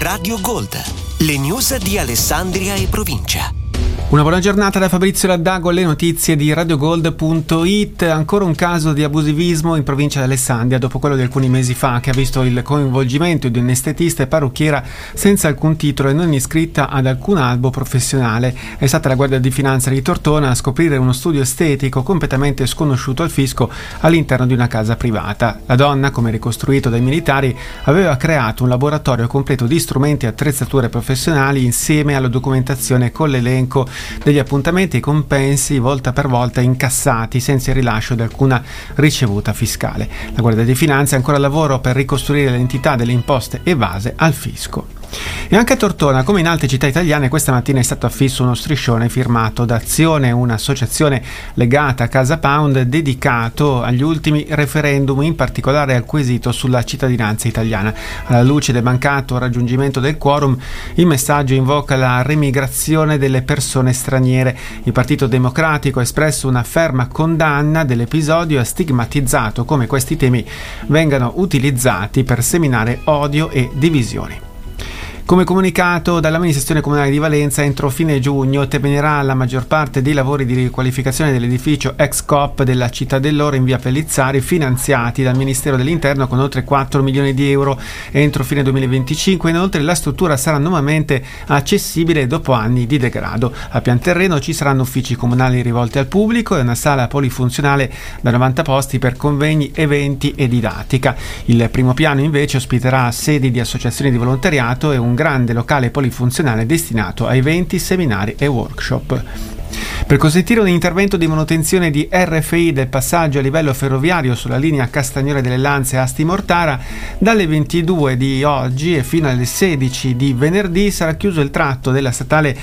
Radio Gold, le news di Alessandria e provincia. Una buona giornata da Fabrizio Laddago, le notizie di radiogold.it. Ancora un caso di abusivismo in provincia di Alessandria, dopo quello di alcuni mesi fa, che ha visto il coinvolgimento di un'estetista e parrucchiera senza alcun titolo e non iscritta ad alcun albo professionale. È stata la Guardia di Finanza di Tortona a scoprire uno studio estetico completamente sconosciuto al fisco all'interno di una casa privata. La donna, come ricostruito dai militari, aveva creato un laboratorio completo di strumenti e attrezzature professionali insieme alla documentazione con l'elenco degli appuntamenti e compensi volta per volta incassati senza il rilascio di alcuna ricevuta fiscale. La Guardia di Finanza è ancora al lavoro per ricostruire l'entità delle imposte evase al fisco. E anche a Tortona, come in altre città italiane, questa mattina è stato affisso uno striscione firmato da Azione, un'associazione legata a Casa Pound dedicato agli ultimi referendum, in particolare al quesito sulla cittadinanza italiana. Alla luce del mancato raggiungimento del quorum, il messaggio invoca la remigrazione delle persone straniere. Il Partito Democratico ha espresso una ferma condanna dell'episodio e ha stigmatizzato come questi temi vengano utilizzati per seminare odio e divisioni. Come comunicato dall'amministrazione comunale di Valenza, entro fine giugno terminerà la maggior parte dei lavori di riqualificazione dell'edificio ex Coop della Città dell'Oro in via Pellizzari, finanziati dal Ministero dell'Interno con oltre 4 milioni di euro entro fine 2025. Inoltre la struttura sarà nuovamente accessibile dopo anni di degrado. A pian terreno ci saranno uffici comunali rivolti al pubblico e una sala polifunzionale da 90 posti per convegni, eventi e didattica. Il primo piano invece ospiterà sedi di associazioni di volontariato e un grande locale polifunzionale destinato a eventi, seminari e workshop. Per consentire un intervento di manutenzione di RFI del passaggio a livello ferroviario sulla linea Castagnore delle Lanze Asti-Mortara, dalle 22 di oggi e fino alle 16 di venerdì sarà chiuso il tratto della statale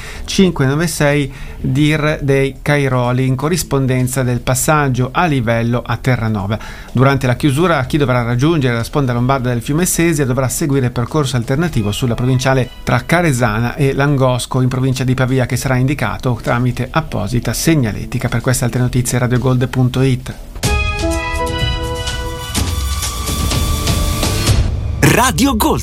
596 Dir dei Cairoli in corrispondenza del passaggio a livello a Terranova. Durante la chiusura, chi dovrà raggiungere la sponda lombarda del fiume Sesia dovrà seguire il percorso alternativo sulla provinciale tra Caresana e Langosco in provincia di Pavia, che sarà indicato tramite apposita segnaletica. Per queste altre notizie radiogold.it. Radio Gold.